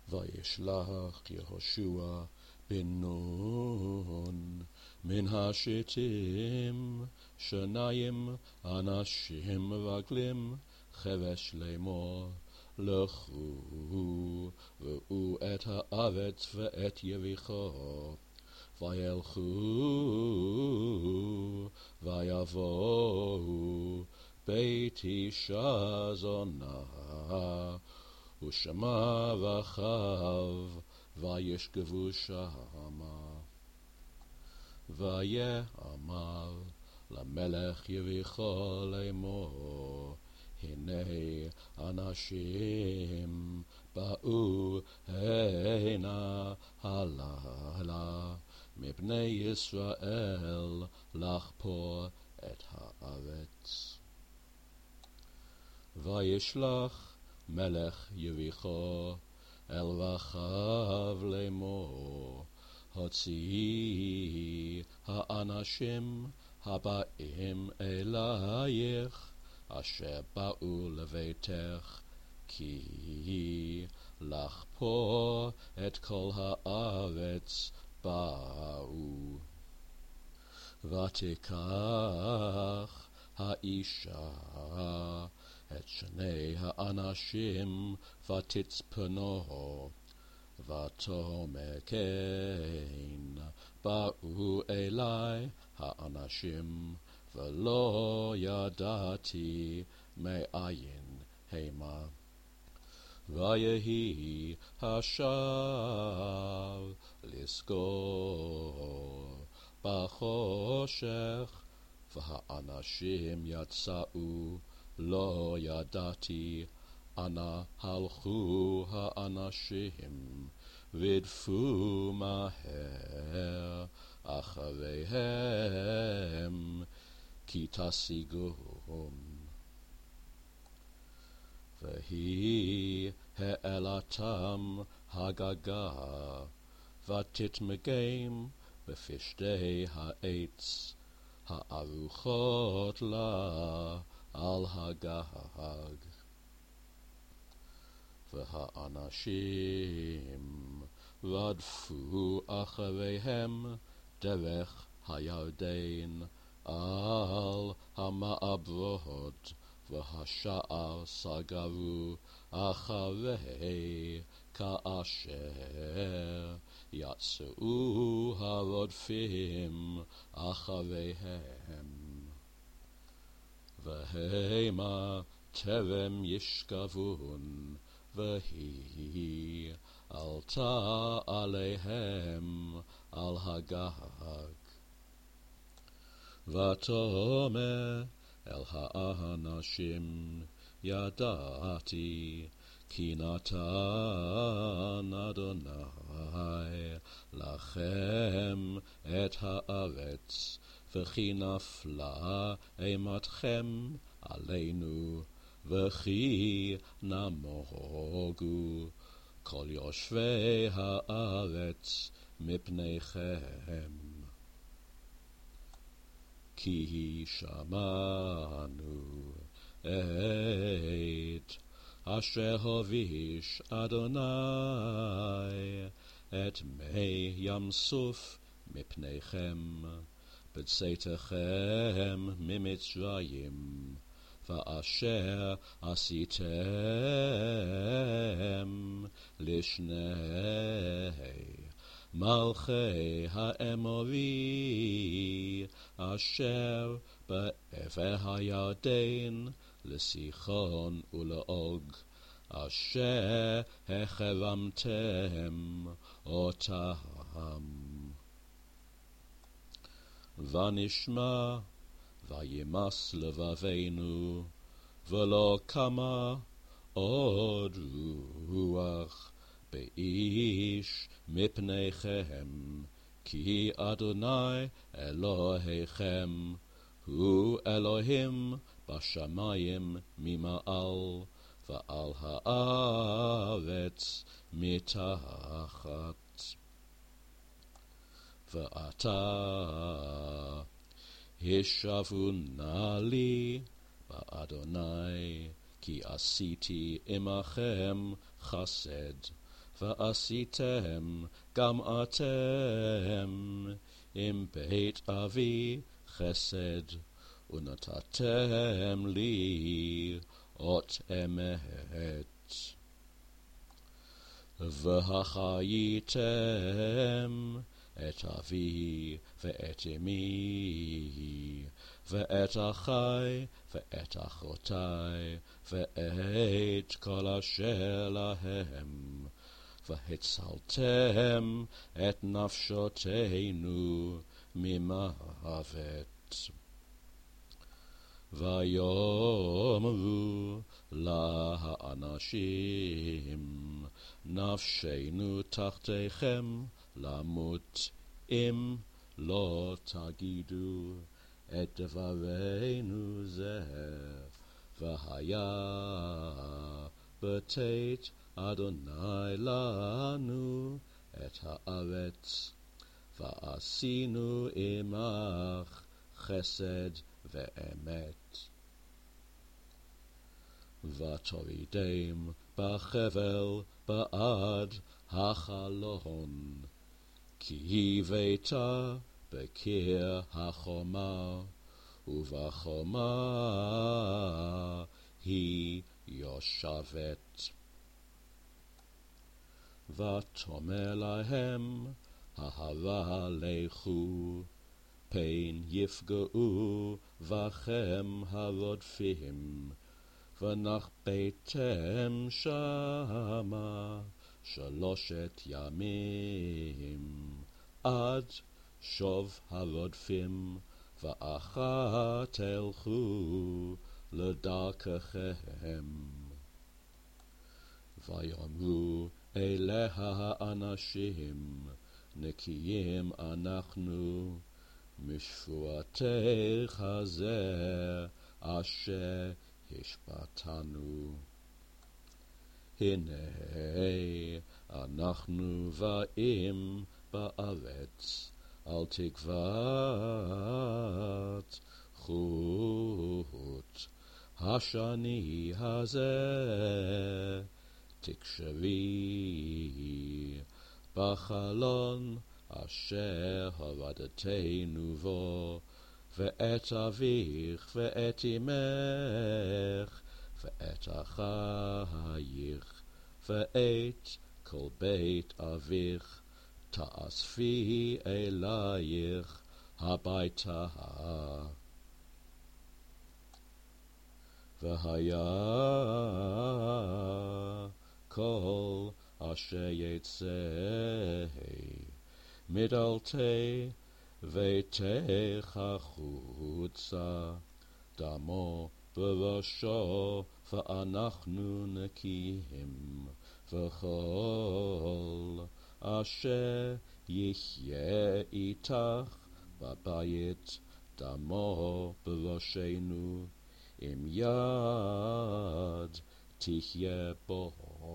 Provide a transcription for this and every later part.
וישלח יהושע בן נון מן השיטים 2 אנשים רגלים חבש לאמור לכו ראו את הארץ ואת יריחו וילכו ויבואו בית אישה זונה ושמע רחב וישכבו שמה ויאמר למלך יריחו לאמור הנה אנשים באו הנה הלילה מפני ישראל לחפור את הארץ. וישלח מלך יריחו אל רחב לאמור הוציאי האנשים הבאים אלייך אשר באו לביתך כי לחפור את כל הארץ באו. ותיקח האישה את 2 האנשים ותצפנו ותאמר כן באו אלי האנשים ולא ידעתי מאין המה. ויהי השער לסגור בחושך והאנשים יצאו לא ידעתי אנה הלכו האנשים רדפו מהר אחריהם כי תשיגום. והיא העלתם הגגה ותתמגם בפשתי העץ הערוכות לה על הגג. והאנשים רדפו אחריהם דרך הירדן על המעברות והשער סגרו אחרי כאשר יצאו הרודפים אחריהם. והמה טרם ישכבון והיא עלתה עליהם על הגג. ותאמר אל האנשים ידעתי כי נתן אדוני לכם את הארץ וכי נפלה אימתכם עלינו וכי נמוגו כל יושבי הארץ מפניכם. כי שמענו את אשר הוביש אדוני את מי ים סוף מפניכם בצאתכם ממצרים ואשר עשיתם לשני מלכי האמורי אשר בעבר הירדן לסיחון ולעוג אשר החרמתם אותם. ונשמע וימס לבבינו ולא קמה עוד רוח באיש מפניכם כי אדוני אלוהיכם הוא אלוהים בשמיים ממעל ועל הארץ מתחת. ועתה השבו נא לי באדוני כי עשיתי עמכם חסד ועשיתם גם אתם עם בית אבי חסד, ונתתם לי אות אמת. והחייתם את אבי ואת אמי, ואת אחי ואת אחותי, ואת כל אשר להם, והצלתם את נפשותינו ממוות. ויאמרו לאנשים, נפשנו תחתיכם למות, אם לא תגידו את דברנו זה. והיה בתת אדוני לנו את הארץ, ועשינו עמך חסד ואמת. ותורידם בחבל בעד החלון, כי ביתה בקיר החומה, ובחומה היא יושבת. ותאמר להם ההרה לכו, פן יפגעו בכם הרודפים, ונחבאתם שמה 3 ימים, עד שוב הרודפים, ואחר תלכו לדרככם. ויאמרו אלה האנשים, נקיים אנחנו משבועתך זה אשר השבעתנו. הנה אנחנו באים בארץ על תקוות חוט. השני הזה תקשרי בחלון אשר הורדתנו בו, ואת אביך ואת אמך ואת אחייך ואת כל בית אביך תאספי אלייך הביתה. והיה כל אשר יצא מדלתי ביתך החוצה, דמו בראשו, ואנחנו נקיים. וכל אשר יחיה איתך בבית, דמו בראשנו, עם יד תחיה בו.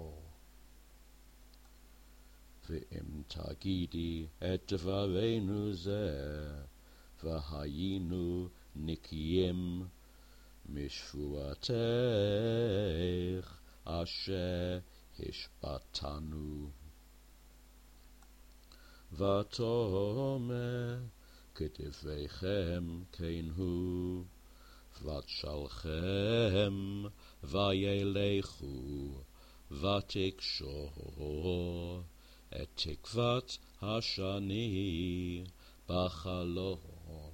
ואם תגידי את דברנו זה, והיינו נקיים משבועתך אשר השבעתנו. ותאמר כדבריכם כן הוא, ותשלחם וילכו, ותקשור את תקוות השני בחלון.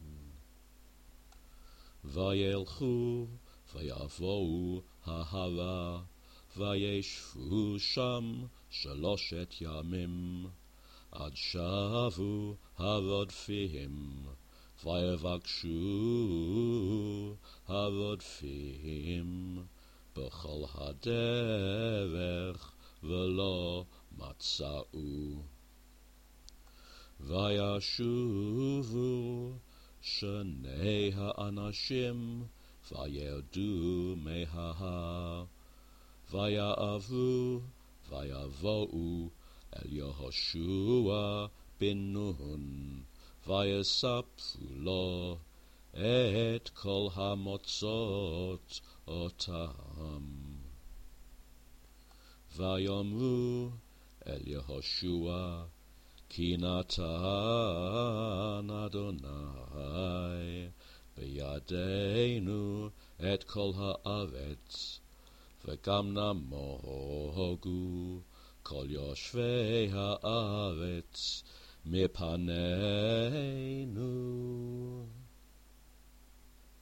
וילכו ויבואו ההרה, וישבו שם 3 ימים, עד שבו הרודפים, ויבקשו הרודפים בכל הדרך, ולא מצאו. וישובו 2 האנשים, וירדו מההר, ויעברו ויבואו אל יהושע בן נון, ויספרו לו את כל המוצאות אותם. ויאמרו אל יהושע, כי נתן אדוני בידינו את כל הארץ, וגם נמוגו כל יושבי הארץ מפנינו.